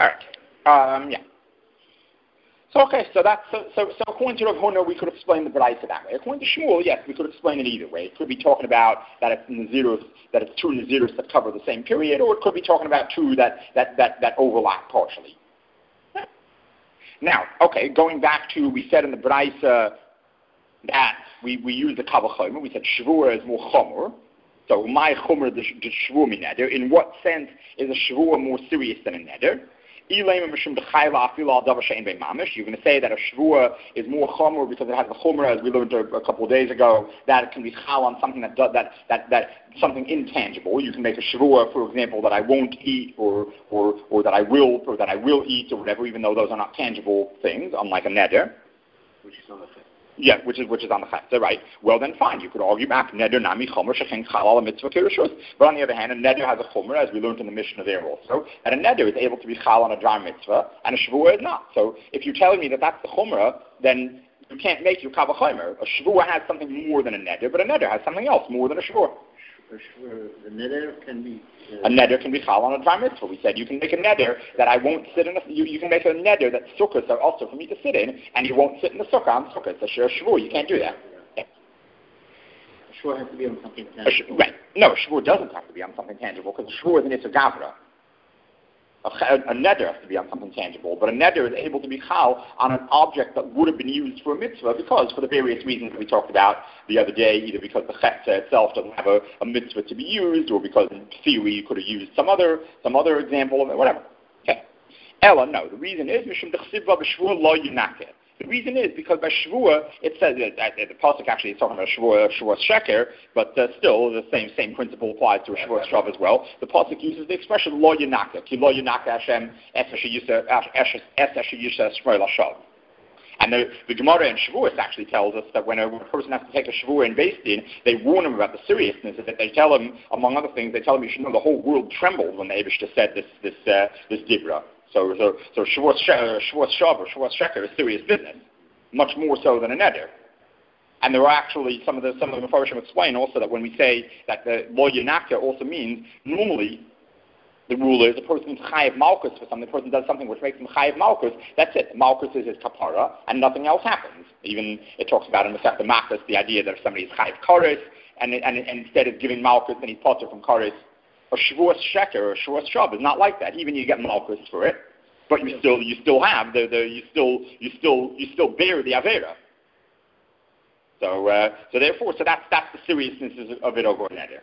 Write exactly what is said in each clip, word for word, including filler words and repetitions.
All right. Um, yeah. So okay, so that's so so, so according to Rav Huna, we could explain the Braisa that way. According to Shmuel, yes, we could explain it either way. It could be talking about that it's Nazirus, that it's two Nazirus that cover the same period, or it could be talking about two that that that, that overlap partially. Now, okay, going back to we said in the Braisa that we we use the Kavah Chomer. We said Shavua is more Chomer. So my Chomer the Shavua min Neder. In what sense is a Shavua more serious than a Neder? You're going to say that a shvua is more chomer because it has the chomer, as we learned a, a couple of days ago, that it can be chal on something that does that that that something intangible. You can make a shvua, for example, that I won't eat, or or or that I will, or that I will eat, or whatever, even though those are not tangible things, unlike a neder, which is on the chesed. Yeah, which is which is on the chesed, right? Well, then fine, you could argue back. Neder nami chomer shechen chal al mitzvah kirishus. But on the other hand, a neder has a chomer, as we learned in the Mishnah there also, and a neder is able to be chal on a dry mitzvah, and a shvua is not. So if you're telling me that that's the chomer, then you can't make your kavah chomer. A shvua has something more than a neder, but a neder has something else more than a shvua. The neder can be... Uh, a neder can be chal on a dry mitzvah. We said you can make a neder that I won't sit in a... You, you can make a neder that sukkahs are also for me to sit in, and you won't sit in the sukkah on sukkahs. That's a shvur. You can't do that. Yeah. A shvur has to be on something tangible. Sh- right. No, a shvur doesn't have to be on something tangible, because a shvur is an issa gavra. A, a neder has to be on something tangible, but a neder is able to be chal on an object that would have been used for a mitzvah, because for the various reasons that we talked about the other day, either because the chesed itself doesn't have a, a mitzvah to be used, or because in theory you could have used some other some other example of it, whatever. Okay. Ella, no. The reason is mishum dechsivva b'shvua lo yunakeh. The reason is because by Shavua, it says that, that, that the pasuk actually is talking about Shavua, Shavua Sheker, but uh, still the same same principle applies to a Shavua Shav as well. The pasuk uses the expression Lo Yinaka, Ki Lo Yinaka Hashem Es Asher Yisha Shmuel Hashav. And the, the Gemara in Shavuos actually tells us that when a, when a person has to take a Shavua in Beis Din, they warn him about the seriousness of it. They tell him, among other things, they tell him you should know the whole world trembled when the Eibishter said this this uh, this dibra. So, so, so Shavuos Shav or Shavuos Sheker is serious business, much more so than a neder. And there are actually some of the some of the Mefarshim explain also that when we say that the Lo Yinaka also means normally the rule is a person's chayiv malchus for something. The person does something which makes him chayiv malchus. That's it. Malchus is his kapara, and nothing else happens. Even it talks about in the Masechta Makos the idea that if somebody is chayiv kares, and, and and instead of giving malchus, then he's potter from kares. A Shavuos Sheker or a Shavuos Shav is not like that. Even you get malchus for it, but you still you still have the, the you still you still you still bear the avera. So uh, so therefore so that's that's the seriousness of it over neder.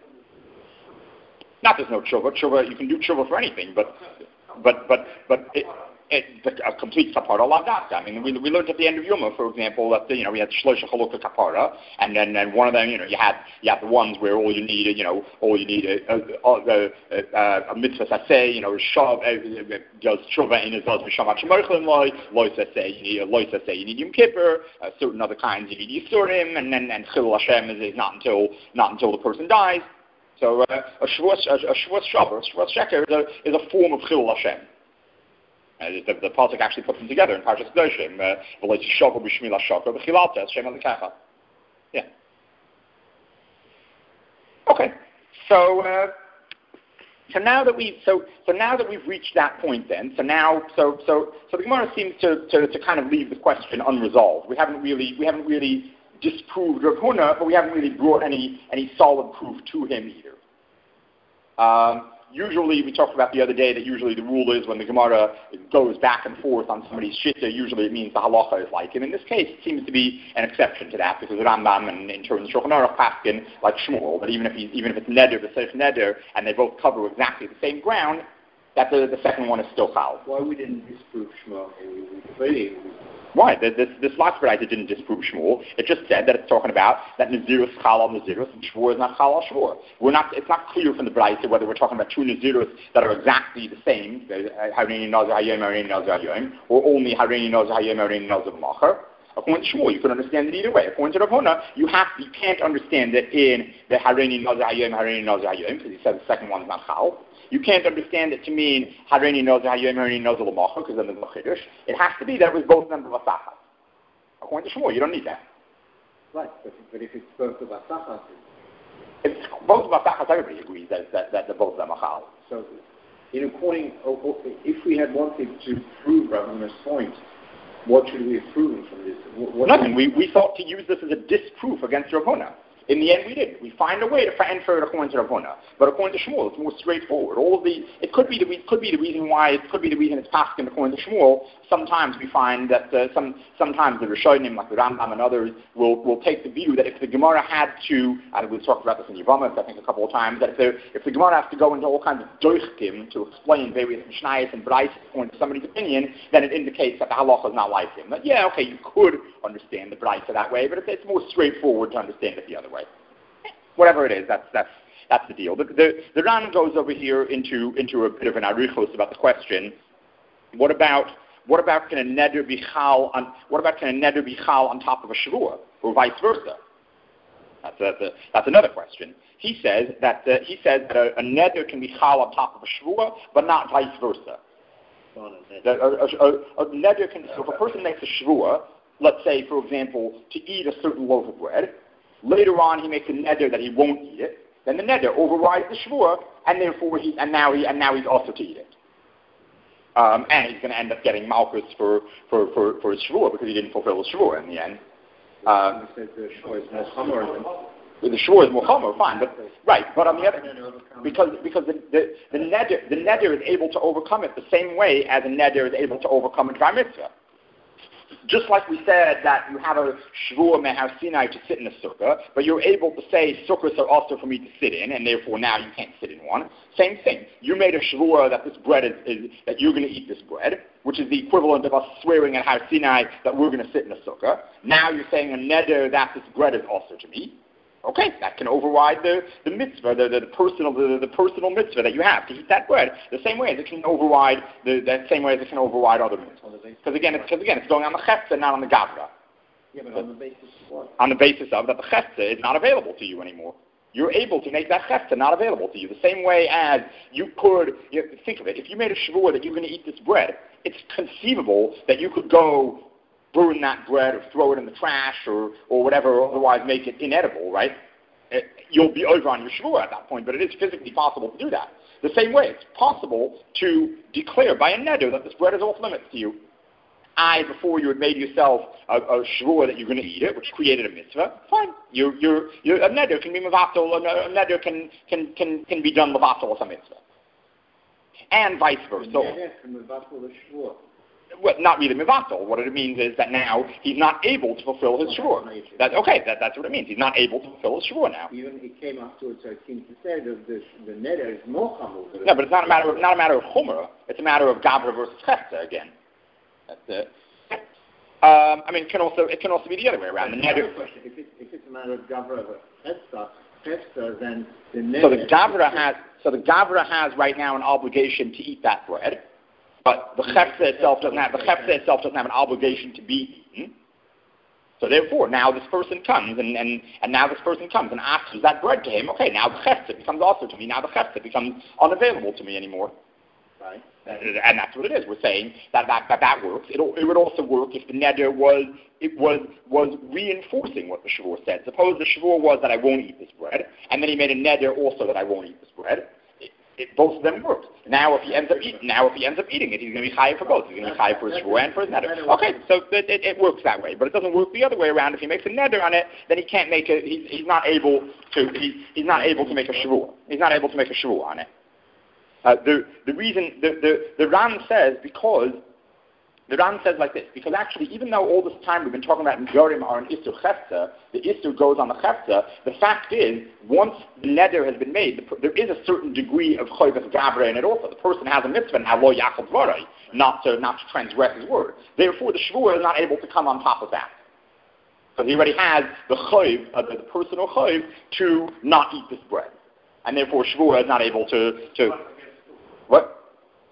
Not there's no tshuva. Tshuva you can do tshuva for anything, but but but but it, it, a complete kapara lavdaka. I mean, we we learned at the end of Yoma, for example, that you know we had shloisha chalukah kapara, and then and one of them, you know, you had you had the ones where all you need, you know, all you need a, a, a, a, a mitzvah saseh, you know, shav does tshuva in his does mishamat shemarchlim loy loy saseh. You need a loy saseh. You need yom kippur. Uh, certain other kinds you need yisurim, and then and chilul Hashem is, is not until not until the person dies. So uh, a Shavuos a, a Shavuos Shav or a Shavuos Sheker is a is a form of chilul Hashem. Uh, the, the pasuk actually puts them together in Parshas Kedoshim. V'lo tishoku b'shmil hashokah v'chilalta Hashem elikecha. Yeah. Okay. So uh, so now that we so so now that we've reached that point, then so now so so so the Gemara seems to, to, to kind of leave the question unresolved. We haven't really we haven't really disproved Rav Huna, but we haven't really brought any any solid proof to him either. Um, Usually, we talked about the other day that usually the rule is when the Gemara goes back and forth on somebody's shitta, usually it means the halacha is like him. In this case, it seems to be an exception to that because the Rambam and in terms of Shulchan Aruch paskin like Shmuel. But even if he, even if it's neder, b'seif neder, and they both cover exactly the same ground, that the, the second one is still chal. Why we didn't disprove Shmuel? Really? Why? This, this last B'raita didn't disprove Shmuel. It just said that it's talking about that Nazirus chal al Nazirus and Shvuah is not chal al Shvuah. We're not. It's not clear from the B'raita whether we're talking about two Nazirus that are exactly the same, Hareini Nazir Hayom, Hareini Nazir Hayom, or only Hareini Nazir Hayom, Hareini Nazir Macher. According to Shmuel, you can understand it either way. According to Rav Huna, you have you can't understand it in the Hareini Nazir Hayom, Hareini Nazir Hayom because he said the second one is not chal. You can't understand it to mean Hareini Nazir Hayom, Hareini Nazir Macher because then there's no chiddush. It has to be that it was both of them b'vasachas. According to Shmuel, you don't need that. Right, but, but if it's both of Asachas... It's both of Asachas, everybody agrees that, that, that, that both of them are chal. So, in according, if we had wanted to prove Rav Huna's point, what should we have proven from this? What Nothing. We, we thought to use this as a disproof against Rav Huna. In the end, we didn't. We find a way to infer it according to Rav Huna, but according to Shmuel, it's more straightforward. All of the it could be the it could be the reason why it could be the reason it's passed according to Shmuel. Sometimes we find that uh, some sometimes the Rishonim, like the Rambam and others, will will take the view that if the Gemara had to, and we've talked about this in Yevamos, I think a couple of times, that if the if the Gemara has to go into all kinds of doichkim to explain various mishnayos and brayos according to somebody's opinion, then it indicates that the halacha is not like him. But yeah, okay, you could understand the brayso that way, but it's, it's more straightforward to understand it the other way. Whatever it is, that's that's that's the deal. The, the, the Ran goes over here into into a bit of an arichos about the question. What about what about can a neder be chal on what about can a neder be chal on top of a shavua or vice versa? That's a, that's, a, that's another question. He says that uh, he says that a, a neder can be chal on top of a shavua, but not vice versa. A, a, a, a neder can. So if a person makes a shavua, let's say for example, to eat a certain loaf of bread. Later on, he makes a neder that he won't eat it. Then the neder overrides the shvua, and therefore he and now he and now he's also to eat it. Um, and he's going to end up getting malchus for for for, for his shvua because he didn't fulfill his shvua in the end. Um, the shvua is more chomer. The shvua is more chomer, fine, but right. But on the other, because because the the, the neder the neder is able to overcome it the same way as a neder is able to overcome a dry mitzvah. Just like we said that you have a shvua me'har Sinai to sit in a sukkah, but you're able to say sukkahs are also for me to sit in, and therefore now you can't sit in one. Same thing. You made a shvua that this bread is, is that you're going to eat this bread, which is the equivalent of us swearing at Har Sinai that we're going to sit in a sukkah. Now you're saying a neder that this bread is also to me. Okay, that can override the, the mitzvah, the, the, the personal the, the personal mitzvah that you have to eat that bread. The same way as it can override the that same way as it can override other mitzvahs. Because again, it's because again, it's going on the chefza, not on the gavra. Yeah, but on the basis of what? On the basis of that the chefza is not available to you anymore. You're able to make that chefza not available to you. The same way as you could you know, think of it. If you made a shvua that you're going to eat this bread, it's conceivable that you could go burn that bread or throw it in the trash or, or whatever, or otherwise make it inedible, right? It, you'll be over on your shvua at that point, but it is physically possible to do that. The same way, it's possible to declare by a neder that this bread is off limits to you. I, before you had made yourself a, a shvua that you're going to eat it, which created a mitzvah, fine. You're, you're, you're, a neder can be mevatel, a, a neder can, can, can, can be done mevatel as a mitzvah. And vice versa. So, well, not really mevatel. What it means is that now he's not able to fulfill his shvua. That, okay, that, that's what it means. He's not able to fulfill his shvua now. Even it came afterwards, so it seems to say that the, the neder is more chomer. No, but it's not a matter of not a matter of chomer. It's a matter of gavra versus chefza again. That's it. Um, I mean, it can also it can also be the other way around. The neder. Question: If, it, if it's a matter of gavra versus chefza, chefza, then the neder. So the gavra has so the gavra has right now an obligation to eat that bread. But the chefza itself doesn't have the chefza itself doesn't have an obligation to be eaten. So therefore, now this person comes and, and, and now this person comes and asks that bread to him. Okay, now the chefza becomes also to me. Now the chefza becomes unavailable to me anymore. Right. And that's what it is. We're saying that that, that, that works. It'll, it would also work if the neder was it was was reinforcing what the shavur said. Suppose the shavur was that I won't eat this bread, and then he made a neder also that I won't eat this bread. It, both of them worked. Now, if he ends up eating, now if he ends up eating it, he's going to be chayav for both. He's going to be chayav for his shvua and for his neder. Okay, so it, it, it works that way, but it doesn't work the other way around. If he makes a neder on it, then he can't make a. He's, he's not able to. He's, he's not able to make a shvua. He's not able to make a shvua on it. Uh, the the reason the the the Ran says because. The Ran says like this, because actually, even though all this time we've been talking about Ngerim are an Isur Chefza, the Isur goes on the Chefza, the fact is, once the neder has been made, the, there is a certain degree of Choyvas Gavra in it also. The person has a mitzvah now, lo yachal dvarai, not to, not to transgress his word. Therefore, the Shvua is not able to come on top of that. Because he already has the Choyv, uh, the, the personal Choyv, to not eat this bread. And therefore, Shvua is not able to... to what?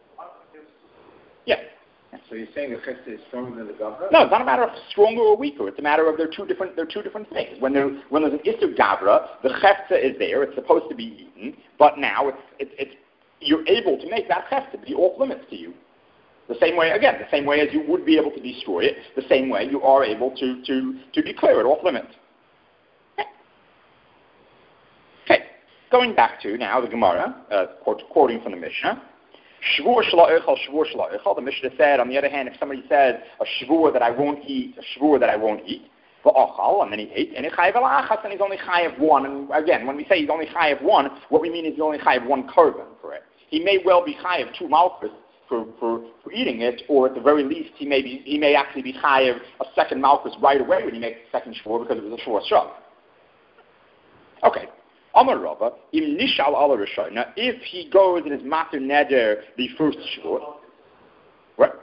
Yeah. So you're saying the chesed is stronger than the gavra? No, it's not a matter of stronger or weaker. It's a matter of they're two different. They're two different things. When there when there's an isur gavra, the chesed is there. It's supposed to be eaten, but now it's it's, it's you're able to make that chesed be off limits to you. The same way again, the same way as you would be able to destroy it, the same way you are able to to to declare it off limits. Okay. okay. Going back to now the Gemara, uh, quote, quoting from the Mishnah. Shvur shla echal, shvur shla echal. The Mishnah said, on the other hand, if somebody says a shvur that I won't eat, a shvur that I won't eat, v'achal, and then he ate, and he chayav alachas, and he's only chayav one. And again, when we say he's only chayav one, what we mean is he's only chayav one korban for it. He may well be chayav two malchus for, for, for eating it, or at the very least, he may be he may actually be chayav a second malchus right away when he makes the second shvur because it was a shvur shav. Okay. Amar Rabba, im nishal ala rishona, if he goes and is mater neder the first shvur. What?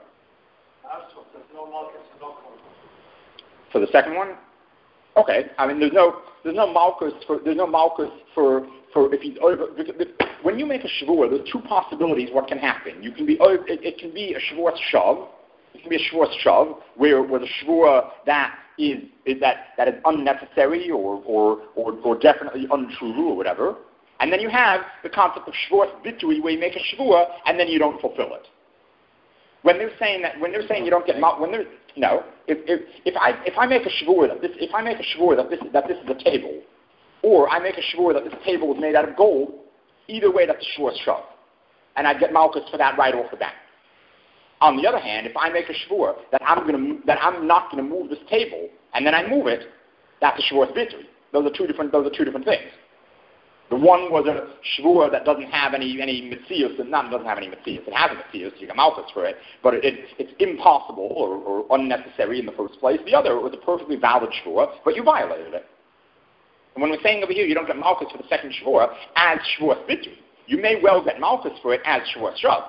For the second one? Okay. I mean, there's no there's no malchus for there's no malchus for for if he's over. When you make a shvur, there's two possibilities. What can happen? You can be it, it can be a shvur shav. It can be a shvur shav where where the shvur that is is that that is unnecessary or or or, or definitely untrue or whatever. And then you have the concept of shvur bitui where you make a shvur and then you don't fulfill it. When they're saying that, when they're saying you don't get mal, when they're no, if if if I if I make a shvur that this if I make a shvur that this that this is a table, or I make a shvur that this table is made out of gold, either way that's a shvur shav, and I get malchus for that right off the bat. On the other hand, if I make a shvur that I'm going to that I'm not going to move this table, and then I move it, that's a shvur bitui. Those are two different those are two different things. The one was a shvur that doesn't have any any mitzius, and none doesn't have any mitzius. It has a mitzius, you get malchus for it, but it, it, it's impossible or, or unnecessary in the first place. The other was a perfectly valid shvur, but you violated it. And when we're saying over here you don't get malchus for the second shvur as shvur bitui, you may well get malchus for it as shvur shav.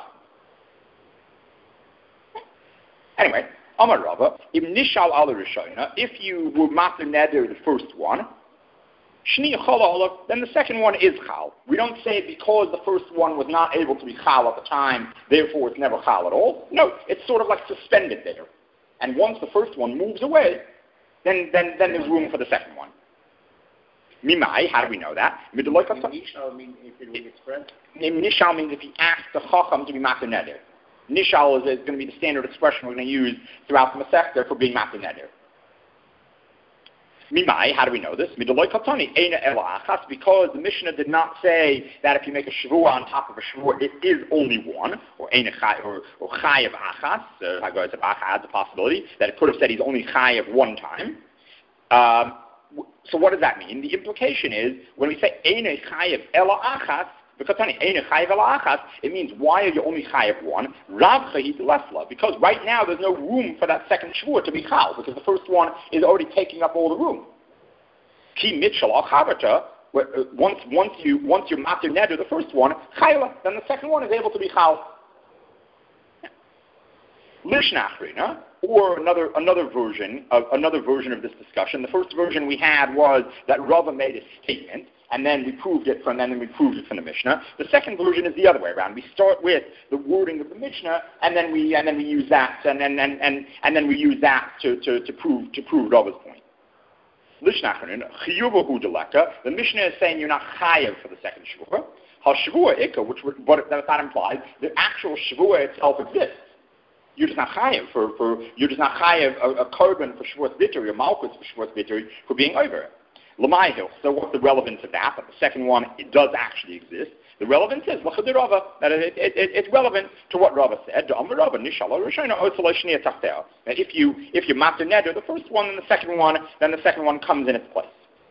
Anyway, Amar Rava, if nishal ala rishona, if you were mater neder the first one, shni chala, then the second one is chal. We don't say because the first one was not able to be chal at the time, therefore it's never chal at all. No, it's sort of like suspended there. And once the first one moves away, then then, then there's room for the second one. Mimai, how do we know that? Nishal means if it was expressed? Nishal means if he asked the chacham to be mater neder. Nishal is, is going to be the standard expression we're going to use throughout the Masechta for being mater neder. Mimai, how do we know this? Midoloi katani, eina ela achas, because the Mishnah did not say that if you make a shavua on top of a shavua, it is only one, or eina chay, or, or chayav achas, uh, Haggadah Tabach has the possibility that it could have said he's only chayav one time. Um, so what does that mean? The implication is, when we say eina chayav ela achas, it means why are you only chayav one? Because right now there's no room for that second shvur to be chal, because the first one is already taking up all the room. Ki mitchel chavata, once once you once you're mater neder the first one, chayla, then the second one is able to be chal. Lishnachrina, or another another version of another version of this discussion. The first version we had was that Rava made a statement, and then we proved it from then and we proved it from the Mishnah. The second version is the other way around. We start with the wording of the Mishnah, and then we and then we use that and and and and, and then we use that to, to, to prove to prove Rava's point. The Mishnah is saying you're not chayav for the second shvua. HaShavua ikka, which would, what that implies, the actual shvua itself exists. You're just not chayav for, for you're just not chayav a, a korban for shvuas bituri, a malchus for shvuas bituri for being over it. L'mayhil. So what's the relevance of that? But the second one, it does actually exist. The relevance is l'chad Rava, that it, it, it, it's relevant to what Rava said. Rava nishala rishona otzalei shniya tachteh. If you if you mater neder the first one and the second one, then the second one comes in its place.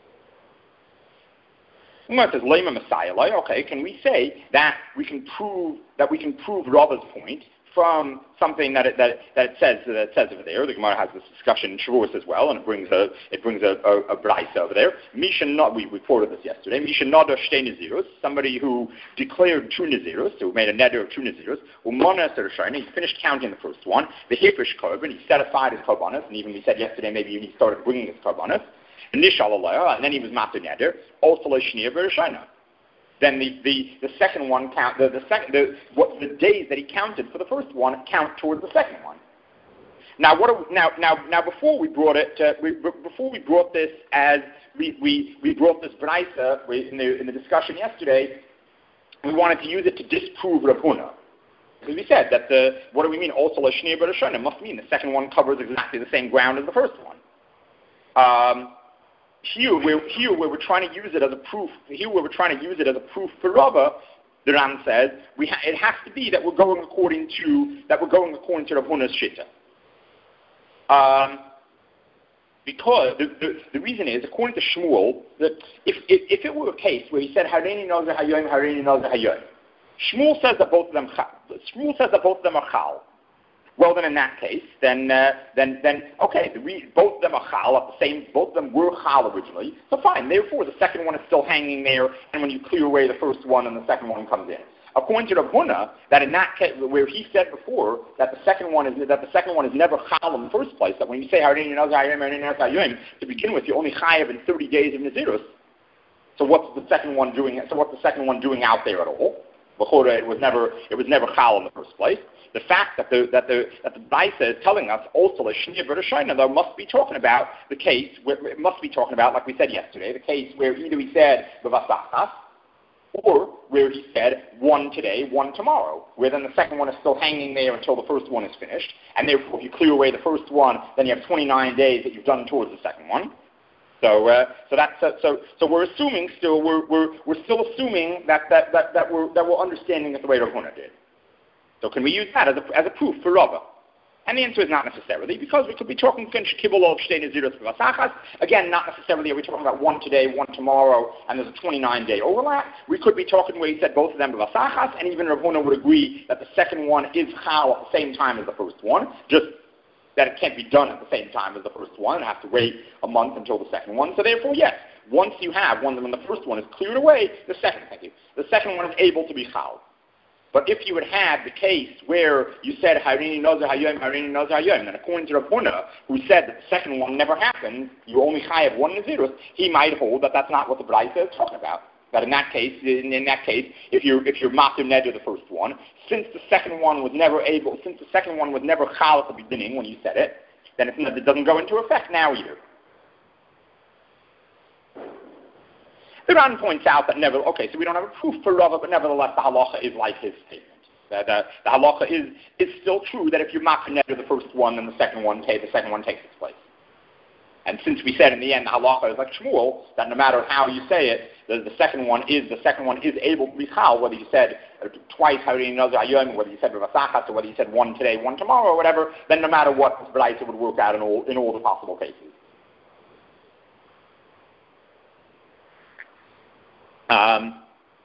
It says lema Messiah. Okay, can we say that we can prove that we can prove Rava's point from something that it, that, that it says that it says over there? The Gemara has this discussion in Shavuos as well, and it brings a it brings a, a, a brayso over there. Misha not we, we quoted this yesterday. Misha nada shtei nazirus, somebody who declared two nazirus, who made a neder of two nazirus. Umana serashayna, he finished counting the first one. The hiprish korban, he set aside his korbanos, and even we said yesterday maybe he started bringing his korbanos. Nishal alayah, and then he was mater neder. Also l'shniya v'rashayna. Then the, the, the second one count the, the second the what the days that he counted for the first one count towards the second one. Now what are we, now now now before we brought it uh, we, before we brought this as we we, we brought this brayso in the in the discussion yesterday, we wanted to use it to disprove Rav Huna. Because we said that the what do we mean also l'shniya b'rashayna must mean the second one covers exactly the same ground as the first one. Um, Here, where, here where we're trying to use it as a proof, here where we're trying to use it as a proof for Rava, the Ran says we ha- it has to be that we're going according to that we're going according to Rav Huna's shita. Um, because the, the, the reason is, according to Shmuel, that if, if if it were a case where he said Hareini Nazir Hayoim, Hareini Nazir Hayoim, Shmuel says that both of them Shmuel says that both of them are chal. Well, then in that case, then uh, then then okay, the re- both of them are chal at the same. Both of them were chal originally, so fine. Therefore, the second one is still hanging there, and when you clear away the first one, and the second one comes in. According to Rav Huna, that in that case, where he said before that the second one is that the second one is never chal in the first place. That when you say Hareini Nazir Hayoim, Hareini Nazir Hayoim, to begin with, you only chayav in thirty days of Nazirus. So what's the second one doing? So what's the second one doing out there at all? B'chora, it was never it was never chal in the first place. The fact that the that the that the Baisa is telling us also a Shnia B'Rishayna, though, must be talking about the case. Where, it must be talking about, like we said yesterday, the case where either he said B'Vasachas, or where he said one today, one tomorrow, where then the second one is still hanging there until the first one is finished, and therefore if you clear away the first one, then you have twenty-nine days that you've done towards the second one. So, uh, so that's uh, so. So we're assuming still we're we're we're still assuming that that that, that we're that we're understanding it the way Rav Huna did. So can we use that as a as a proof for Rava? And the answer is not necessarily, because we could be talking again, not necessarily are we talking about one today, one tomorrow, and there's a twenty-nine day overlap. We could be talking where he said both of them b'vasachas, and even Rav Huna would agree that the second one is chal at the same time as the first one, just that it can't be done at the same time as the first one, and have to wait a month until the second one. So therefore, yes, once you have one, when the first one is cleared away, the second, thank you, the second one is able to be chal. But if you had had the case where you said Hareini Nazir Hayoim, Hareini Nazir Hayoim, and according to Rav Huna, who said that the second one never happened, you only chayav one Nazirus, he might hold that that's not what the Braisa is talking about. That in that case, in, in that case, if you're if you're matir neder the first one, since the second one was never able, since the second one was never chal at the beginning when you said it, then it's, it doesn't go into effect now either. The Ran points out that never, okay, so we don't have a proof for Rava, but nevertheless the halacha is like his statement. That uh, the halacha is is still true that if you matir neder the first one, then the second one the second one takes its place. And since we said in the end the halacha is like Shmuel, that no matter how you say it, the, the second one is the second one is able to be chal, whether you said uh, twice Hareini Nazir Hayoim, whether you said b'vasachas, or whether you said one today, one tomorrow, or whatever. Then no matter what, the Braisa would work out in all in all the possible cases. Um,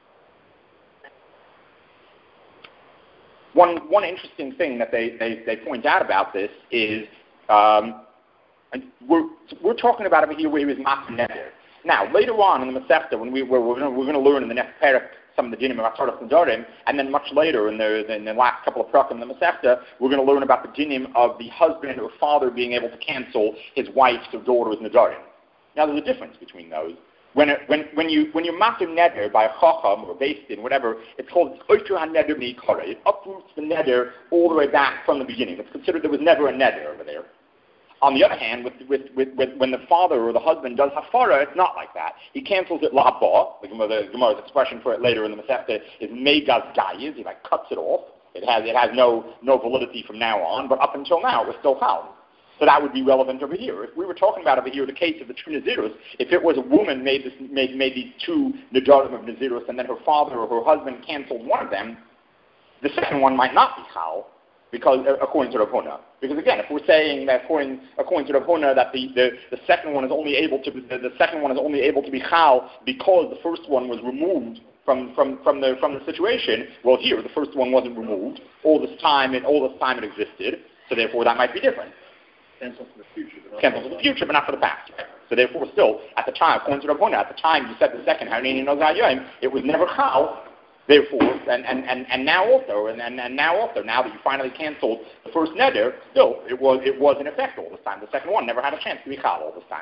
one one interesting thing that they, they, they point out about this is um, we're we're talking about over here where he was matir neder. Now later on in the Masechta, when we we're, we're going to learn in the next parak some of the dinim of Atzaras Nedarim, and then much later in the in the last couple of prakim in the Masechta, we're going to learn about the dinim of the husband or father being able to cancel his wife's or daughter's nedarim. Now there's a difference between those. When, it, when, when you when you matir neder by a chacham or based in whatever, it's called oishu ha-neder mi'ikara. It uproots the neder all the way back from the beginning. It's considered there was never a neder over there. On the other hand, with, with, with, with, when the father or the husband does hafara, it's not like that. He cancels it la'ba. The Gemara's, Gemara's expression for it later in the Masechta is megas gayiz. He like cuts it off. It has it has no no validity from now on. But up until now, it was still found. So that would be relevant over here. If we were talking about over here the case of the two Nazirus, if it was a woman made this made, made these two Nedarim of Nazirus, and then her father or her husband canceled one of them, the second one might not be chal, because according to Rav Huna. Because again, if we're saying that according according to Rav Huna that the, the, the second one is only able to the, the second one is only able to be chal because the first one was removed from, from, from the from the situation, well here the first one wasn't removed all this time and all this time it existed, so therefore that might be different. Cancel for the future. Cancel for the future, but not for the past. So therefore, still, at the time, according to Rav Huna, at the time you said the second Hareini Nazir Hayoim, it was never chal. Therefore, and, and, and, and now also, and, and, and now also, now that you finally canceled the first neder, still, it was it was in effect all this time. The second one never had a chance to be chal all this time.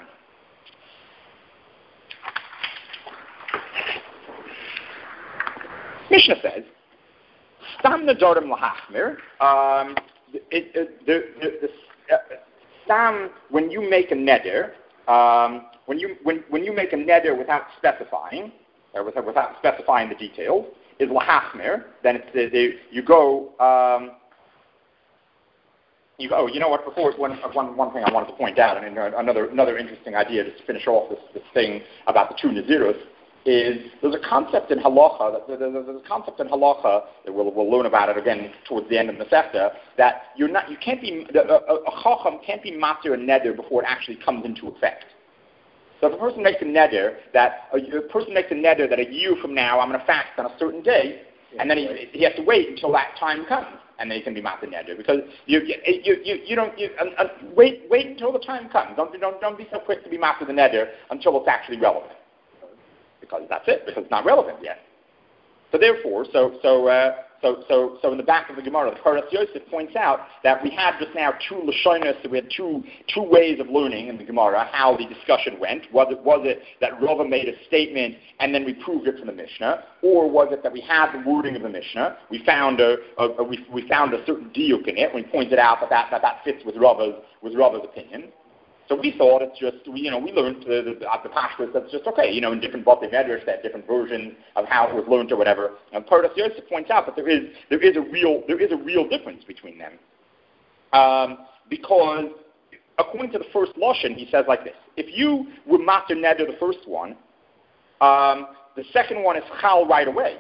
Mishnah says, Stam Nedarim Lahachmir, um, it, it, the, the, the Uh, Sam, when you make a neder, um, when you when when you make a neder without specifying, or without, without specifying the details, is lahachmir. Then it's the, the, you go. Um, you go. You know what? Before one one one thing I wanted to point out, and another another interesting idea to finish off this this thing about the two nazirus is there's a concept in halacha, that, there's a concept in halacha, that we'll, we'll learn about it again towards the end of the Masechta, that you're not, you can't be, a, a, a chacham can't be matir a neder before it actually comes into effect. So if a person makes a neder, that a, a person makes a neder that a year from now I'm going to fast on a certain day, and then he, he has to wait until that time comes, and then he can be matir neder, because you you you, you don't you, uh, uh, wait wait until the time comes. Don't don't don't be so quick to be matir the neder until it's actually relevant, because that's it, because it's not relevant yet. So therefore, so so uh, so so so in the back of the Gemara, the Paras Yosef points out that we had just now two lashonos, so we had two two ways of learning in the Gemara how the discussion went. Was it was it that Rava made a statement and then we proved it from the Mishnah, or was it that we had the wording of the Mishnah, we found a, a, a we we found a certain diuk in it, we pointed out that that, that, that fits with Rava's with Rava's opinion. So we thought it's just, we, you know, we learned the, the, the Pashtus that's just, okay, you know, in different Bate Medrash, they have different versions of how it was learned or whatever. And Paras Yosef points out that there is, there is a real, there is a real difference between them. Um, because according to the first Lashon, he says like this: if you were Matir Neder, the first one, um, the second one is Chal right away.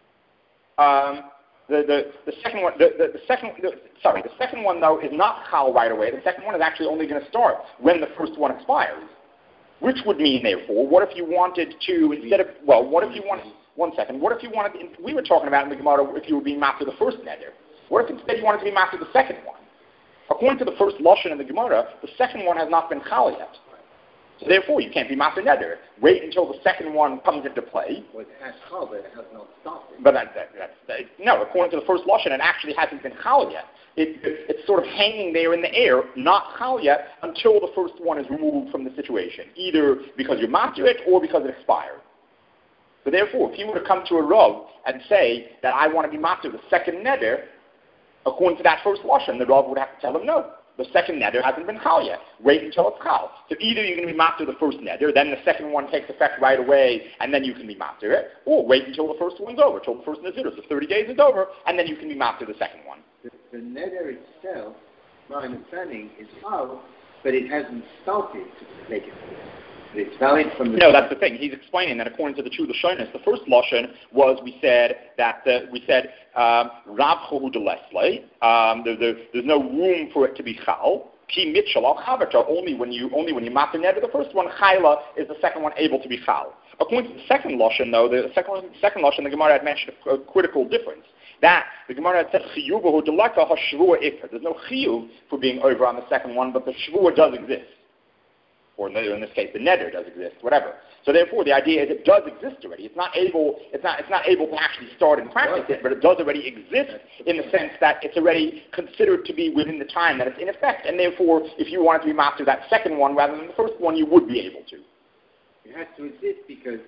Um, The, the, the second one, the, the, the second, the, sorry, the second one though is not chal right away. The second one is actually only going to start when the first one expires, which would mean therefore, what if you wanted to instead of well, what if you wanted one second? What if you wanted? We were talking about in the Gemara if you were being master the first neder. What if instead you wanted to be master the second one? According to the first lashon in the Gemara, the second one has not been chal yet. So therefore, you can't be master neder. Wait until the second one comes into play. Well, it has chal, but it has not started. But that, that, that, that, no, according to the first lashon, it actually hasn't been chal yet. It, it, it's sort of hanging there in the air, not chal yet, until the first one is removed from the situation, either because you're master it or because it expired. So therefore, if you were to come to a Rav and say that I want to be master the second neder, according to that first lashon, the Rav would have to tell him no. The second neder hasn't been chal yet. Wait until it's chal. So either you're going to be master the first neder, then the second one takes effect right away, and then you can be master it, or wait until the first one's over, until the first neder, so thirty days is over, and then you can be master the second one. The, the neder itself, my understanding, is chal, but it hasn't started to make it. But it's valid from the... No, that's the thing. He's explaining that according to the two Lashonis, the first Lashon was, we said, that, uh, we said, um, Rav Chohu de Leslie, um, there, there, there's no room for it to be Chal, Ki Mitchell al Chavata, only when you, only when you master neder the first one, Chayla is the second one able to be Chal. According to the second Lashon, though, the second, second Lashon, the Gemara had mentioned a, a critical difference. That, the Gemara had said, Chiyubahu delaka ha-shvua ikar. There's no chiyuv for being over on the second one, but the shvua does exist. Or in this case, the neder does exist, whatever. So therefore, the idea is it does exist already. It's not able, it's not, it's not able to actually start and practice it, but it does already exist in the sense that it's already considered to be within the time that it's in effect. And therefore, if you wanted to be master that second one rather than the first one, you would be able to. It has to exist because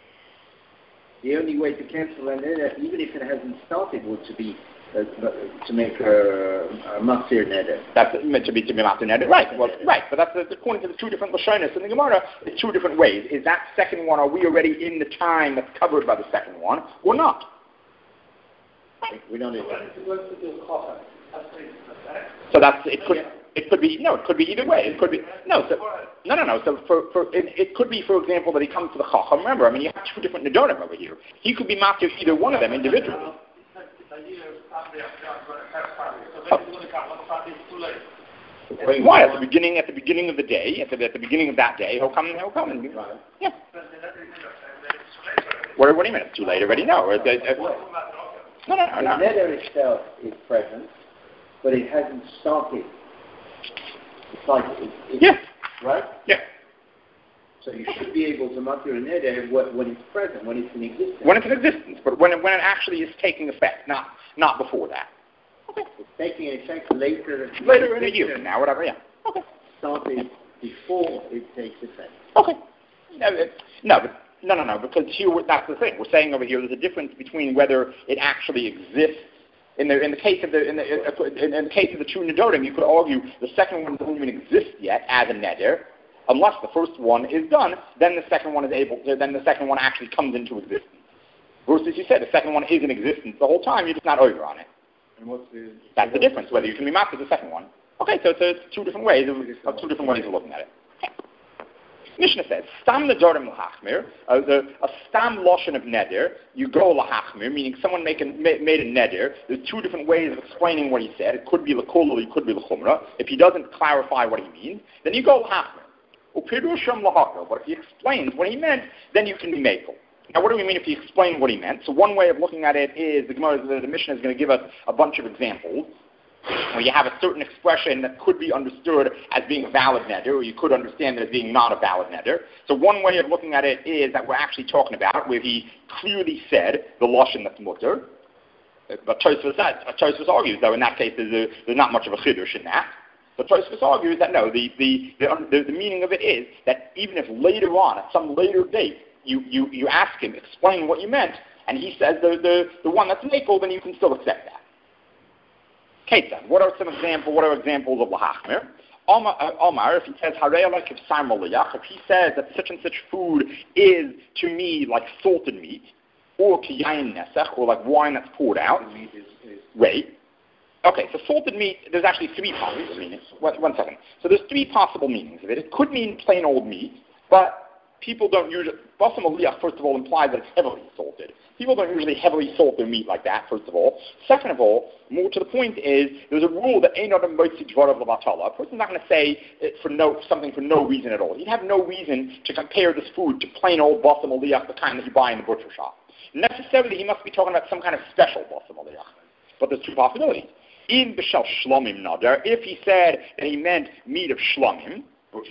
the only way to cancel an neder, even if it hasn't started, would to be Uh, to make a, a masir neder. That's meant to be to be masir neder, right? Well, right. But that's according to the two different lashonos in the Gemara. It's two different ways. Is that second one? Are we already in the time that's covered by the second one, or not? We don't need that. So that's it. Could it could be no? It could be either way. It could be no. So, no, no, no. So for for it, it could be, for example, that he comes to the chacham. Remember, I mean, you have two different nedorim over here. He could be masir either one of them individually. Why? At the beginning, at the beginning of the day, at the, at the beginning of that day, he'll come. He'll come. And, yeah. What, what do you mean? It's too late already? No. It, it, it, no, no, no. The no. neder itself is present, but it hasn't started. It's like it, it, yeah. Right. Yeah. So you should be able to matir a neder when it's present, when it's in existence. When it's in existence, but when it, when it actually is taking effect, not not before that. Okay. It's taking effect later. Later in a year from now, whatever. Yeah. Okay. Started before it takes effect. Okay. No, it, no, but, no, no, no. Because here, that's the thing. We're saying over here, there's a difference between whether it actually exists. In the in the case of the in the in, in the case of the two nedorim, you could argue the second one doesn't even exist yet as a neder. Unless the first one is done, then the second one is able to, then the second one actually comes into existence. Versus, you said, the second one is in existence the whole time, you're just not over on it. And what's the... That's the difference, whether you can be master the second one. Okay, so it's, it's two different ways, of, of two different ways of looking at it. Mishnah says, Stam nedarim lahachmir, uh, the a stam lashon of neder, you go lahachmir, meaning someone make a, ma- made a neder. There's two different ways of explaining what he said. It could be l'kol or it could be l'chumra. If he doesn't clarify what he means, then you go lahachmir. Upirusham lahakil, but if he explains what he meant, then you can be makel. Now, what do we mean if he explained what he meant? So one way of looking at it is, the Gemara, the, the Mishnah is going to give us a bunch of examples where you have a certain expression that could be understood as being a valid neder, or you could understand it as being not a valid neder. So one way of looking at it is that we're actually talking about where he clearly said the lashon that's mutter. But Tosfos argues, though, in that case, there's, a, there's not much of a chiddush in that. But Tosfos argues that no, the, the, the, the meaning of it is that even if later on, at some later date, you, you, you ask him, explain what you meant, and he says the, the, the one that's makel, then you can still accept that. Ketzad, what are some examples? What are examples of lahachmir? Omar, uh, Omar, if he says harei like b'sar maliyach, if he says that such and such food is to me like salted meat, or kiyayin nesach, or like wine that's poured out. The meat is, is wait. Okay, so salted meat. There's actually three possible meanings. One, one second. So there's three possible meanings of it. It could mean plain old meat, but people don't usually. Basar maliyach, first of all, implies that it's heavily salted. People don't usually heavily salt their meat like that, first of all. Second of all, more to the point is, there's a rule that ain't not a motzi dvarav levatala. A person's not going to say it for no, something for no reason at all. He'd have no reason to compare this food to plain old basar maliyach, the kind that you buy in the butcher shop. Necessarily, he must be talking about some kind of special basar maliyach. But there's two possibilities. In b'shal shlomim nadar, if he said that he meant meat of shlomim,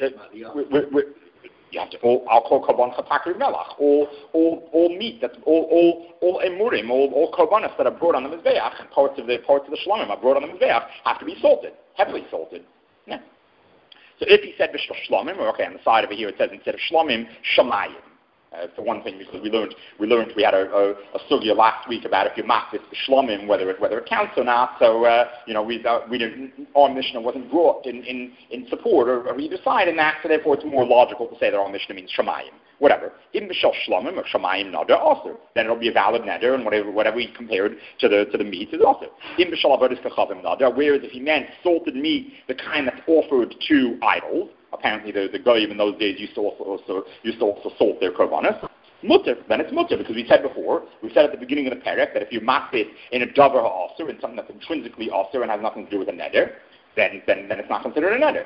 you have to all alcohol korban chatakri melach, all all all meat that's all all all emurim, all all korbanos that are brought on the mizbeach, and parts of the parts of the shlomim are brought on the mizbeach have to be salted, heavily salted. Yeah. So if he said b'shal shlomim, or okay, on the side over here it says instead of shlomim, shamayim. Uh, for one thing, because we learned we learned we had a, a, a sugya last week about if you mark this b'shlomim, whether it whether it counts or not. So uh, you know we uh, we didn't our Mishnah wasn't brought in, in, in support or, or either side in that. So therefore, it's more logical to say that our Mishnah means shamayim, whatever. In b'shal shlomim or shamayim neder also, then it'll be a valid neder, and whatever whatever we compared to the to the meat is also. In b'shal avodas kachavim neder, whereas if he meant salted meat, the kind that's offered to idols. Apparently, the, the goyim in those days used to also, also used to also salt their korbanos. Mutter, then it's mutter, because we said before, we said at the beginning of the perek that if you mat it in a davar ha'asur, in something that's intrinsically asur and has nothing to do with a neder, then then then it's not considered a neder.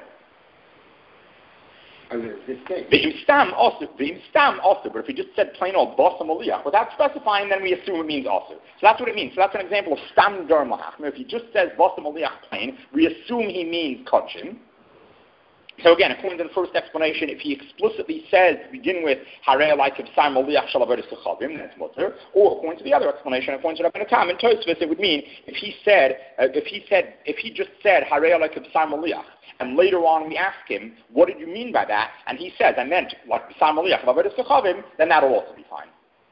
The imstam also, the imstam also, but if we just said plain old basar maliyach without specifying, then we assume it means also. So that's what it means. So that's an example of stam nedarim lahachmir. If he just says basar maliyach plain, we assume he means kachim. So again, according to the first explanation, if he explicitly says to begin with harei like b'sar maliyach shel avodas kachavim, that's mutter. Or according to the other explanation, according to Rabbeinu Tam and Tosfos, it would mean if he said, uh, if he said, if he just said harei like b'sar maliyach, and later on we ask him, what did you mean by that? And he says, I meant like b'sar maliyach shel avodas kachavim, then that'll also be fine.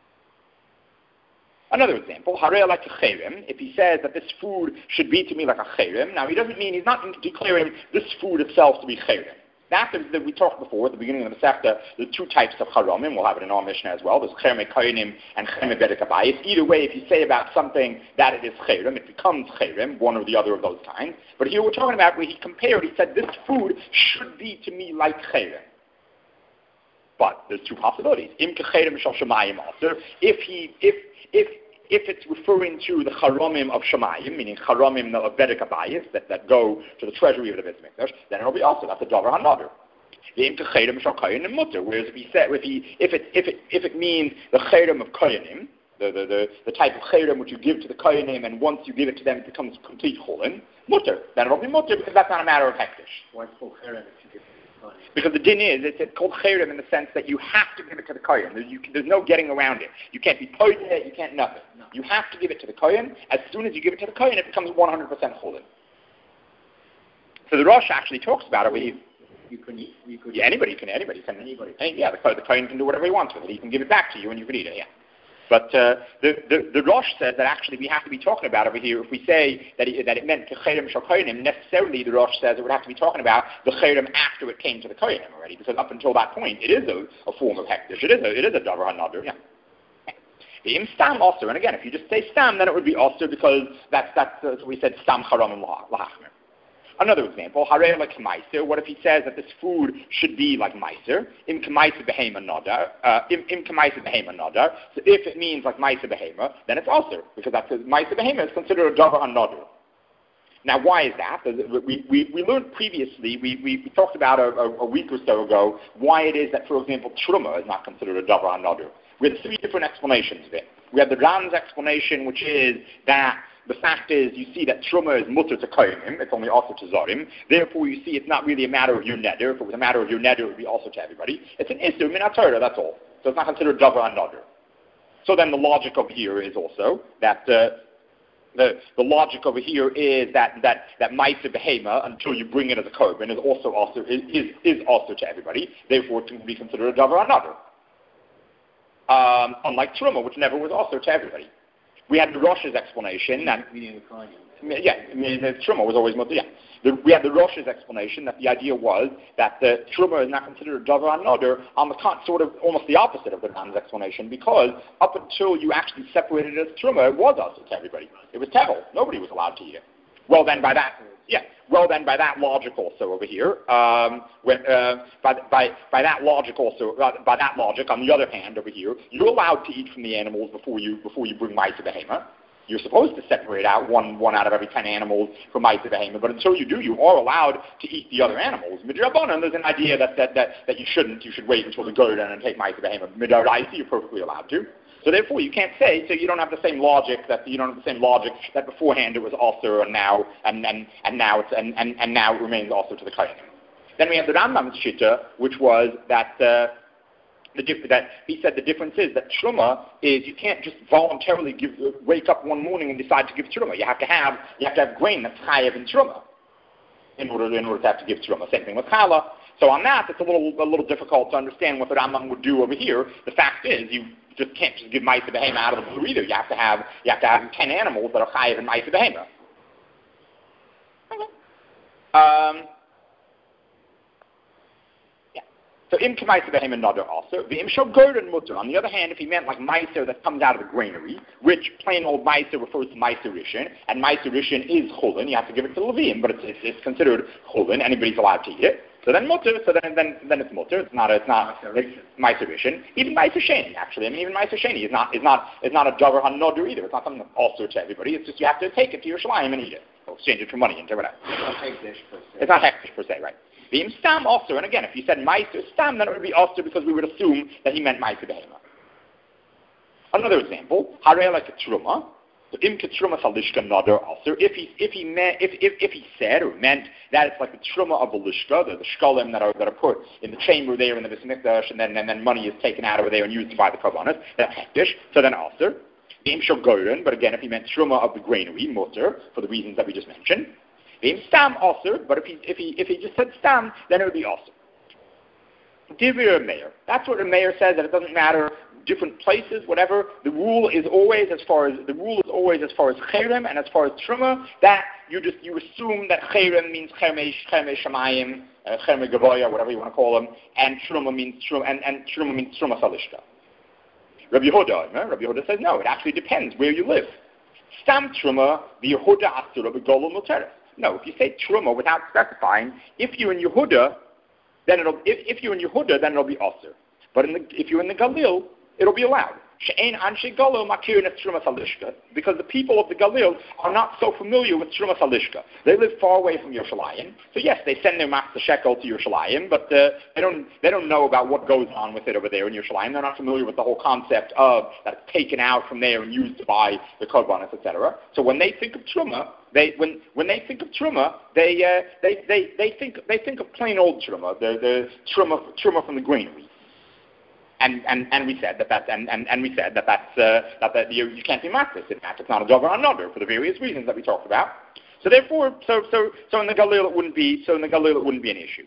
Another example, harei like cherem, if he says that this food should be to me like a cherem, now he doesn't mean, he's not declaring this food itself to be cherem. That is that we talked before at the beginning of the Masechta, the two types of haramim, we'll have it in our Mishnah as well, there's cherem koyanim and cherem bedek habayis. Either way, if you say about something that it is cherem, it becomes cherem, one or the other of those kinds. But here we're talking about where he compared, he said this food should be to me like cherem. But there's two possibilities. Im kecherem shel shamayim aser. If he, if, if, if it's referring to the charamim of shamayim, meaning charamim of bedek habayis that, that go to the treasury of the Beis Mikdash, then it'll be also, that's a davar hanader. Im kecherem shel koyanim mutter. Whereas if he said, if he, if it, if it, if it means the cherem of koyanim, the, the, the, the type of cherem which you give to the koyanim, and once you give it to them, it becomes complete chulin, mutter. Then it'll be mutter because that's not a matter of hektish. Why it's called cherem if you give it? Because the din is, it's, it's called cherem in the sense that you have to give it to the kohen. There's, you, there's no getting around it. You can't be poised it, you can't nothing. No. You have to give it to the kohen. As soon as you give it to the kohen, it becomes one hundred percent chulin. So the Rosh actually talks about it. Where you, you can eat. You could yeah, anybody can. Anybody can. Anybody. Any, yeah, the, the kohen can do whatever he wants with it. He can give it back to you, and you can eat it. Yeah. But uh, the, the, the Rosh says that actually we have to be talking about over here, if we say that it, that it meant cherem shel koyanim, necessarily the Rosh says it would have to be talking about the cherem after it came to the koyanim already, because up until that point it is a, a form of hektish, it is a, it is a davar hanader, yeah. The im stam also, and again, if you just say stam, then it would be also because that's, that's uh, so we said stam charamim lahachmer. Another example, harei like meiser. What if he says that this food should be like meiser? Im k'meiser behema nodar. Im im k'meiser behema nodar. So if it means like meiser behema, then it's also because that's meiser behema is considered a davar hanodar. Now, why is that? We, we, we learned previously, we, we, we talked about a, a, a week or so ago, why it is that, for example, truma is not considered a davar hanodar. We had three different explanations of it. We had the Ran's explanation, which is that the fact is, you see that truma is mutter to kohenim, it's only also to zorim. Therefore, you see it's not really a matter of your neder. If it was a matter of your neder, it would be also to everybody. It's an issur min haTorah, that's all. So it's not considered davar hanodar. So then the logic over here is also that uh, the the logic over here is that that that ma'aser behema until you bring it as a korban is also also is is, is also to everybody. Therefore, it can be considered a davar hanodar. Um, unlike truma, which never was also to everybody. We had the Rosh's explanation that yeah, I mean, the truma was always yeah. The, we had the Rosh's explanation that the idea was that the truma is not considered a davar hanodar on the con- sort of almost the opposite of the Ran's explanation, because up until you actually separated it as truma, it was also to everybody. It was tevel. Nobody was allowed to eat it. Well, then by that, yeah. Well, then by that logic also over here, um, when, uh, by, by by that logic also, uh, by that logic, on the other hand over here, you're allowed to eat from the animals before you before you bring ma'aser behema. You're supposed to separate out one one out of every ten animals from ma'aser behema, but until you do, you are allowed to eat the other animals. Midrabanan, there's an idea that that, that that you shouldn't. You should wait until the goat and take ma'aser behema. Midoraisi, you're perfectly allowed to. So therefore, you can't say, so you don't have the same logic that you don't have the same logic that beforehand it was also and now and and, and now it's and, and, and now it remains also to the kohenim. Then we have the Rambam's shita, which was that uh, the diff- that he said the difference is that truma is you can't just voluntarily give wake up one morning and decide to give truma. You have to have you have to have grain that's chayav in truma in order in order to have to give truma. Same thing with challah. So on that, it's a little a little difficult to understand what the Rambam would do over here. The fact is, you just can't just give ma'aser behema out of the blue either. You have to have you have to have ten animals that are chayav in ma'aser behema. Okay. Um, yeah. So im k'ma'aser behema nodar also. The im shel goren mutter. On the other hand, if he meant like ma'aser that comes out of the granary, which plain old ma'aser refers to ma'aser rishon, and ma'aser rishon is chulin, you have to give it to Leviim, but it's, it's, it's considered chulin. Anybody's allowed to eat it. So then mutter, so then then then it's mutter. It's not it's not it's ma'aser rishon. Even ma'aser sheni, actually. I mean, even ma'aser sheni is not is not is not a davar hanodar either. It's not something that's also to everybody. It's just you have to take it to your shalayim and eat it. Or exchange it for money and whatever. It's not hektish per se, right? V'im stam also, and again, if you said ma'aser stam, then it would be also because we would assume that he meant ma'aser behema. Another example, harei like a truma. Im ketruma salishka nodar also. If he if he meant if, if if he said or meant that it's like the truma of the lishka, the, the shkalim that are that are put in the chamber there in the Beis Mikdash, and then and then money is taken out over there and used to buy the karbanos, that's hektish. So then also, im shel goren. But again, if he meant truma of the granary, mutter, for the reasons that we just mentioned. Im stam also. But if he if he if he just said stam, then it would be also. Divir mayor. That's what a mayor says, that it doesn't matter. Different places, whatever. The rule is always as far as the rule is always as far as cherem and as far as truma. That you just you assume that cherem means chermei chermei shamayim, chermei gavoya, whatever you want to call them, and truma means truma and, and truma means truma salishka. Rabbi Yehuda, eh? Rabbi Yehuda says no. It actually depends where you live. Stam truma the Yehuda asura begolul muteret. No, if you say truma without specifying, if you're in Yehuda, then it'll if, if you're in Yehuda, then it'll be asur. But in the, if you're in the Galil, it'll be allowed. Because the people of the Galil are not so familiar with Trumas Halishka. They live far away from Yerushalayim. So yes, they send their master shekel to Yerushalayim, but uh, they don't they don't know about what goes on with it over there in Yerushalayim. They're not familiar with the whole concept of that it's taken out from there and used to buy the korbanos, et cetera. So when they think of Truma, they when when they think of Truma, they uh, they, they they think they think of plain old Truma, the the Truma Truma from the granary. And, and and we said that that's and, and, and we said that that's uh, that, that you, you can't be matzis in that. It's not a davar hanodar for the various reasons that we talked about. So therefore, so so so in the Galil it wouldn't be so in the Galil it wouldn't be an issue.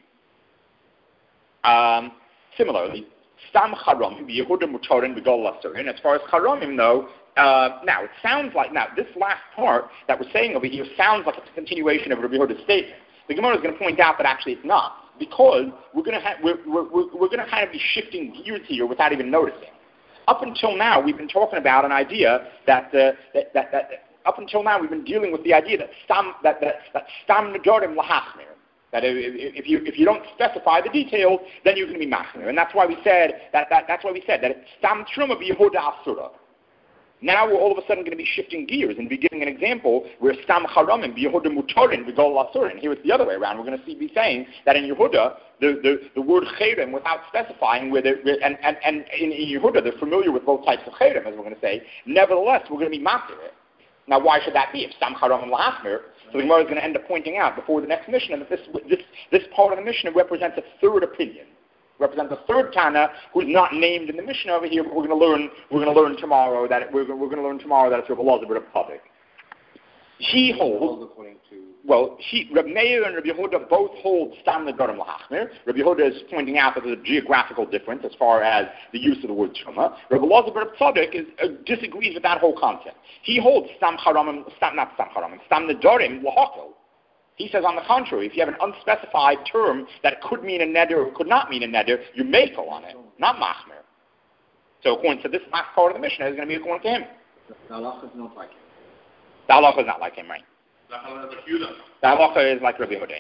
Um, similarly, stam charamim Yehuda mutarin b'gol lasurin. As far as charamim though, uh, now it sounds like now this last part that we're saying over here sounds like it's a continuation of Rabbi Yehuda's statement. The Gemara is going to point out that actually it's not. Because we're going to ha- we're, we're, we're going to kind of be shifting gears here without even noticing. Up until now, we've been talking about an idea that uh, that, that, that up until now, we've been dealing with the idea that stam that that, that stam nedarim lahachmir. That if, if you if you don't specify the details, then you're going to be machmir, and that's why we said that, that that's why we said that it's stam truma b'yehuda asura. Now we're all of a sudden going to be shifting gears and be giving an example where stam charamim b'yehuda mutarin b'gol asurin. Here it's the other way around. We're going to see, be saying that in Yehuda the, the, the word cherim, without specifying where they're, and and and in, in Yehuda they're familiar with both types of cherim, as we're going to say. Nevertheless, we're going to be matir it. Now, why should that be? If stam charamim lahachmir, so the Gemara is going to end up pointing out before the next Mishnah that this this this part of the Mishnah represents a third opinion. Represents a third Tana who's not named in the Mishnah over here, but we're going to learn. We're going to learn tomorrow that it, we're, we're going to learn tomorrow that it's Rabbi Elazar of Public. He holds. Well, he, Rabbi Meir and Rabbi Yehuda both hold stam nedarim lahachmir. Rabbi Yehuda is pointing out that there's a geographical difference as far as the use of the word truma. Rabbi Elazar of Tzaddik is uh, disagrees with that whole concept. He holds stam charamim, stam not stam charamim, stam nedarim lahakel. He says, on the contrary, if you have an unspecified term that could mean a neder or could not mean a neder, you may go on it, not machmir. So according to this last part of the Mishnah, is going to be according to him. The halacha is not like him. The halacha is not like him, right? The halacha is like Rabbi Yehuda.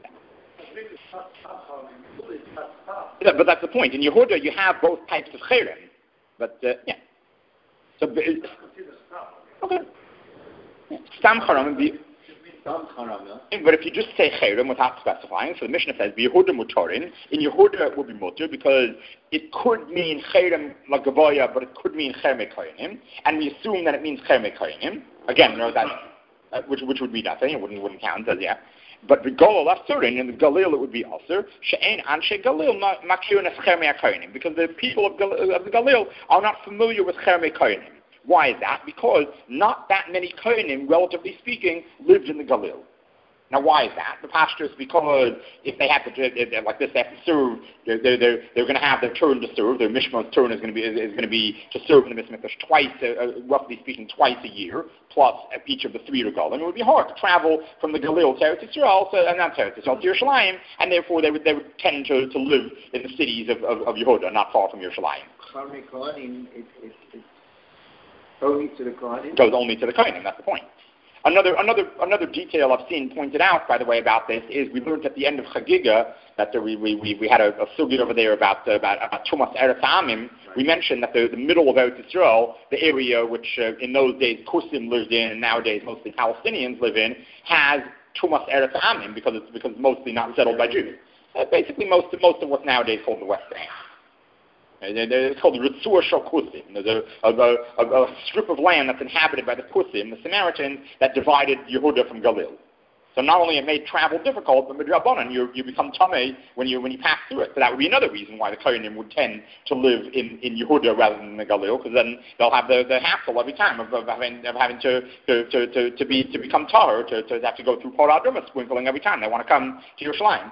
Yeah, but that's the point. In Yehuda, you have both types of cherim. But, uh, yeah. So, okay. Stam charamim. But if you just say cherim without specifying, so the Mishnah says Yehuda mutarin. In Yehuda it will be mutar because it could mean cherim lagavoya, but it could mean cherme koyanim, and we assume that it means cherme koyanim. Again, you know that uh, which which would be nothing. It wouldn't wouldn't count as yeah. But the golol asurin in the Galil it would be aser she'ein anshe Galil makirun es cherme koyanim because the people of, Gal- of the Galil are not familiar with cherme koyanim. Why is that? Because not that many Kohanim, relatively speaking, lived in the Galil. Now, why is that? The pastor is because if they have to, if like this, they have to serve. They're they're they're, they're going to have their turn to serve. Their mishmar's turn is going to be is, is going to be to serve in the mishmar twice, uh, roughly speaking, twice a year, plus each of the three regalim. It would be hard to travel from the Galil to Eretz Yisrael, so, and not to Eretz Yisrael to Yerushalayim, and therefore they would they would tend to, to live in the cities of, of, of Yehuda, not far from Yerushalayim. Only to the Kohanim? Goes only to the Kohanim, that's the point. Another another another detail I've seen pointed out, by the way, about this is we learned at the end of Chagiga that there, we, we, we, we had a, a sugya over there about uh, about, about Tumas Eretz Amim. Right. We mentioned that the, the middle of Eretz Yisrael, the area which uh, in those days Kusim lived in and nowadays mostly Palestinians live in, has Tumas Eretz Amim because it's because it's mostly not settled by Jews. Uh, basically, most most of what's nowadays called the West Bank. It's called the Ritzur Shal Kusim. There's a, a, a, a strip of land that's inhabited by the Kusim, the Samaritans, that divided Yehuda from Galil. So not only it made travel difficult, but midrabanan, you you become tamei when you when you pass through it. So that would be another reason why the Kohanim would tend to live in, in Yehuda rather than the Galil, because then they'll have the, the hassle every time of, of having of having to to, to, to, to be to become tahor, to, to have to go through Parah Adumah sprinkling every time they want to come to Yerushalayim.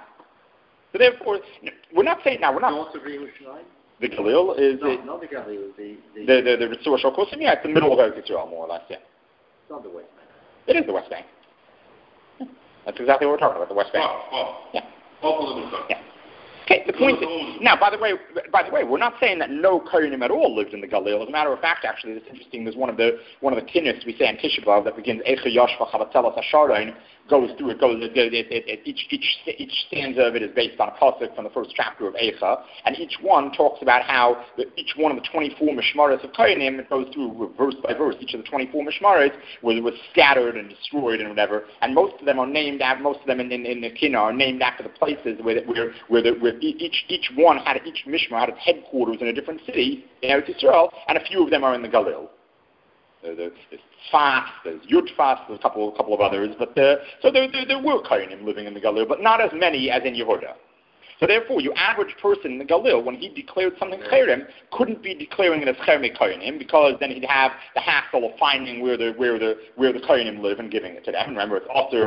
So therefore, we're not saying now we're not. North of Yerushalayim? The Galil is no, it, not the Galil, the the the the, the Ritzur Shal Kusim. Yeah, it's the middle of Eretz Yisrael, more or less. Yeah, it's not the West Bank. It is the West Bank. Yeah. That's exactly what we're talking about. The West Bank. Oh, oh. Yeah. Oh, yeah. Okay, the point is, now, by the way, by the way, we're not saying that no Kohanim at all lived in the Galil. As a matter of fact, actually, it's interesting. There's one of the one of the kinnis we say in Tisha B'Av that begins Eicha Yashva Chavatzelas Hasharon, goes through it. Goes it, it, it, it, each each each stanza of it is based on a pasuk from the first chapter of Eicha, and each one talks about how the, each one of the twenty-four mishmaros of Kohanim, it goes through verse by verse. Each of the twenty-four mishmaros was was scattered and destroyed and whatever, and most of them are named after most of them in, in, in the Kinna are named after the places where where where, the, where each each one had each mishmar had its headquarters in a different city in Eretz Yisrael, and a few of them are in the Galil. There's, there's Tzfat, there's Yudfas, there's a couple, a couple of others, but uh, so there, there, there were Kohanim living in the Galil, but not as many as in Yehuda. So therefore, your average person in the Galil, when he declared something Cherim, couldn't be declaring it as Cherme Kohanim, because then he'd have the hassle of finding where the where the where the Kohanim live and giving it to them. And remember, it's also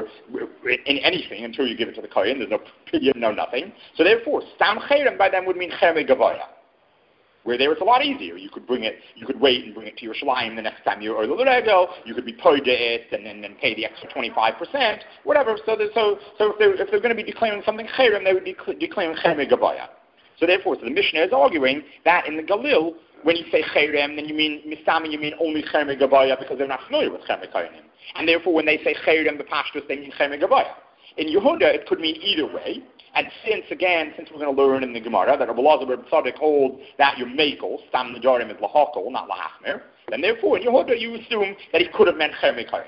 in anything until you give it to the Kohen. There's no period, no nothing. So therefore, Stam Cherim by them would mean Cherme Gavaya. Where there it's a lot easier. You could bring it, you could wait and bring it to Yerushalayim the next time you're or the Lurego. You could be poida it and then and pay the extra twenty-five percent, whatever. So so so if they're, if they're going to be declaring something Cherim, they would be declaring Cherme Gavaya. So therefore, so the Mishnah is arguing that in the Galil, When you say Cherem, then you mean, Mistami, you mean only Cherem Gabaya because they're not familiar with Cherem Koyanim. And therefore, when they say Cherem, the Pashtus, they mean Cherem Gabaya. In Yehuda, it could mean either way. And since, again, since we're going to learn in the Gemara that Rabbi Elazar ben Tzadok holds that your Mekel, Stam Najarim, is Lahakol, not Lahachmer, then therefore, in Yehuda, you assume that he could have meant Cherem Koyanim.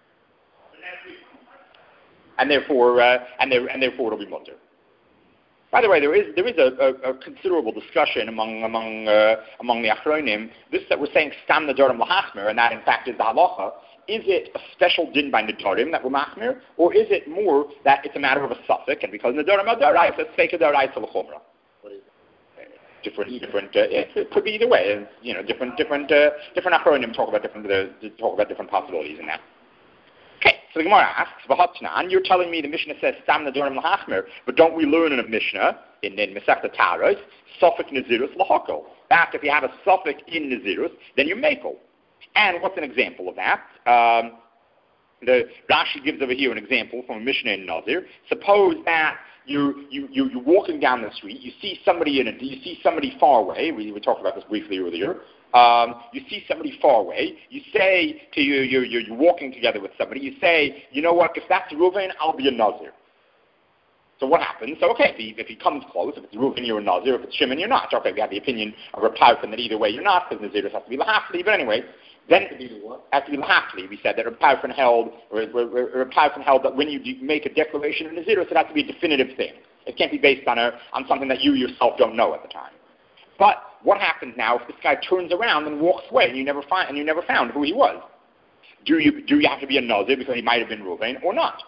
And therefore, uh, and, there, and therefore, it'll be mutter. By the way, there is there is a, a, a considerable discussion among among uh, among the Achronim. This that we're saying Stam Najarim Lahachmer, and that in fact is the halacha. Is it a special din by Najarim that we're machmir, or is it more that it's a matter of a suffix, and because Najarim are daraisa, it's fake daraisa l'chumra? Different, different. Uh, it, it could be either way. And, you know, different, different, uh, different Achronim talk about different uh, talk about different possibilities in that. Okay, so the Gemara asks, "V'hatnan, you're telling me the Mishnah says Stam Najarim Lahachmer, but don't we learn in a Mishnah in in Masechta Taros suffix Nazirus Lahakol? That if you have a suffix in Nazirus, then you makel." And what's an example of that? Um, the Rashi gives over here an example from a Mishnah in Nazir. Suppose that you you you you're walking down the street, you see somebody in a you see somebody far away. We we talked about this briefly earlier. Um, you see somebody far away. You say to you you you're, you're walking together with somebody. You say, you know what? If that's Reuven, I'll be a Nazir. So what happens? So okay, if he, if he comes close, if it's Reuven, you're a Nazir. If it's Shimon, you're not. Okay, we have the opinion of Reb Tarfon that either way you're not, because Nazir has to be lahafli. But anyway. Then has to be lahafli. We said that Reb Tarfon held, or Reb Tarfon held that when you make a declaration of Nazirus, it has to be a definitive thing. It can't be based on a on something that you yourself don't know at the time. But what happens now if this guy turns around and walks away and you never find and you never found who he was? Do you do you have to be a Nazir because he might have been Reuven or not?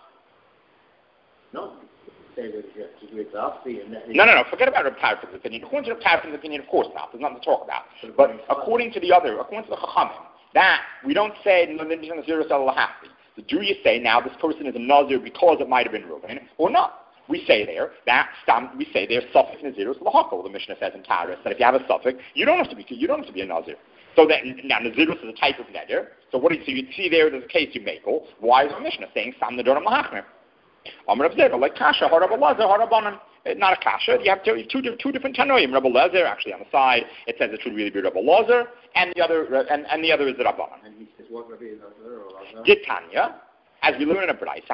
No. Say that you have to do it after, and that no, no, no. Forget about Reb Tarfon's opinion. According to Reb Tarfon's opinion, of course not. There's nothing to talk about. But according to the other, according to the Chachamim, that we don't say Nazirus al-Lahafli. So do you say now this person is a Nazir because it might have been Reuven or not? We say there that we say there suffix Nazirus lahakol. The Mishnah says in Taurus that if you have a suffix, you don't have to be you don't have to be a Nazir. So that now Nazirus is a type of neder. So what do you, so you see there? There's a case you make. Why is the Mishnah saying Sam Nadorim lahachmer? Amar Rav Zera like kasha har Rabbi Elazar har Rabbanan. Not a kasha. You have two, two, two different tanoim. Rabbi Elazar actually on the side it says it should really be Rabbi Elazar, and the other and, and the other is the Rabbanan. And he says what Rabbi Elazar or Elazar? Gitanya. As we learn in a Braisa,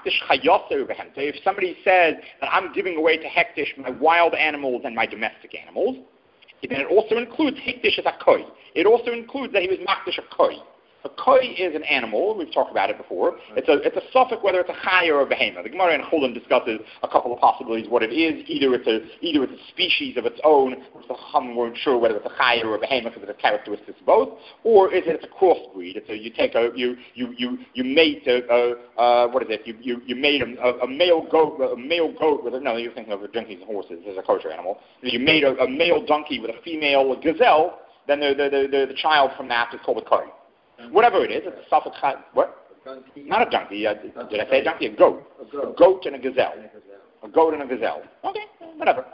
if somebody says that I'm giving away to Hektish my wild animals and my domestic animals, then it also includes Hektish as a koi. It also includes that he was Makdish a koi. A koi is an animal, we've talked about it before. It's a it's a suffix whether it's a chai or a behemoth. The Gemara in Chulin discusses a couple of possibilities what it is. Either it's a either it's a species of its own, which the Chacham weren't sure whether it's a chai or a behemoth, because it's a characteristic of both, or is it it's a crossbreed? It's a you take a you you you you mate a, a uh, what is it? You you you made a, a male goat a male goat with a no you're thinking of donkeys and horses. There's a kosher animal. You made a, a male donkey with a female gazelle. Then the the the, the, the child from that is called a koi. Whatever it is, it's a suffix. What? A Not a donkey. Uh, did I say a donkey? A goat. A goat. A goat and a gazelle. A goat and a gazelle. Okay, whatever.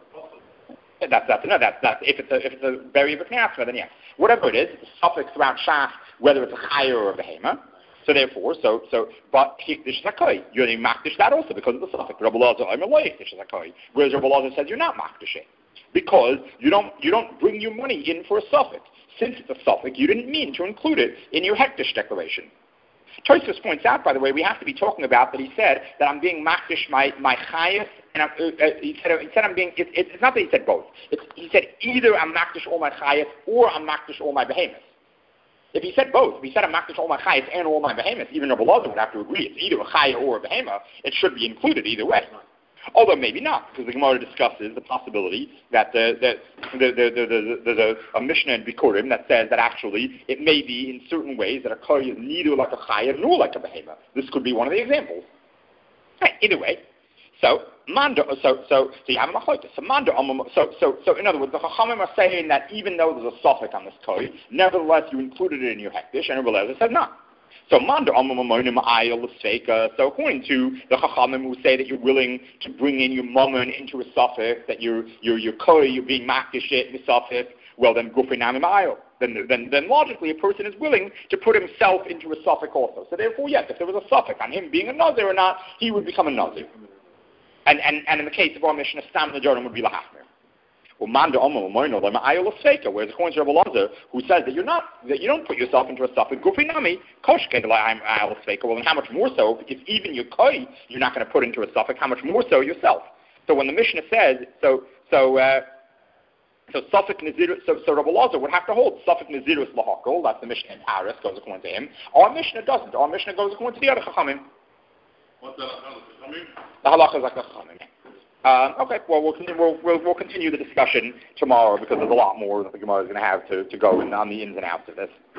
That's that's no. That's that's if it's a if it's a berry of a kniasma, then yes. Whatever it is, it's a suffix throughout shas, whether it's a chayah or a behema. So therefore, so so, but hikdish zakoi. You're going to makdish that also because of the suffix. Rabbi Elazar, I'm a hikdish zakoi. Whereas Rabbi Elazar says you're not makdish it because you don't you don't bring your money in for a suffix. Since it's a suffix, you didn't mean to include it in your hektish declaration. Tosfos points out, by the way, we have to be talking about that he said that I'm being makdish my my chayas, and I'm, uh, uh, he said he said I'm being. It, it, it's not that he said both. It's, he said either I'm makdish all my chayas or I'm makdish all my behemoths. If he said both, if he said I'm makdish all my chayas and all my behemoths, even Rabbi Elazar would have to agree. It's either a chayah or a behemoth. It should be included either way. Although maybe not, because the Gemara discusses the possibility that the, the, the, the, the, the, there's a, a Mishnah in Bikurim that says that actually it may be in certain ways that a koi is neither like a chayah nor like a behemoth. This could be one of the examples. Right, either way, so manda, so so so you have a machoita. So manda, so so so in other words, the Chachamim are saying that even though there's a suffix on this koi, nevertheless you included it in your hektish, and Rabbi Elazar said no. So manda amamonim ayil l'sfeika. So according to the Chachamim who say that you're willing to bring in your mammon into a suffix, that you're you're your koi, you're being makdish it in the suffix, well then gufrinamim ayil. Then then then logically a person is willing to put himself into a suffix also. So therefore, yes, if there was a suffix on him being a nazir or not, he would become a nazir. And and and in the case of our Mishnah, Stam Najorim would be lahachmer. Whereas according to Rabbi Lazar, who says that you're not, that you don't put yourself into a suffix gufi nami koshken I'm ayol sfeika. Well, then how much more so if even your koi you're not going to put into a suffix? How much more so yourself? So when the Mishnah says so so. Uh, So Suffolk Nazirus, so, so Rabbi Lazar would have to hold Suffolk Nazirus lahakol. That's the Mishnah in Paris, goes according to him. Our Mishnah doesn't. Our Mishnah goes according to the other Chachamim. What's the Chachamim? The halacha is like the Chachamim. Um, okay, well we'll, we'll we'll we'll continue the discussion tomorrow because there's a lot more that the Gemara is going to have to to go in on the ins and outs of this.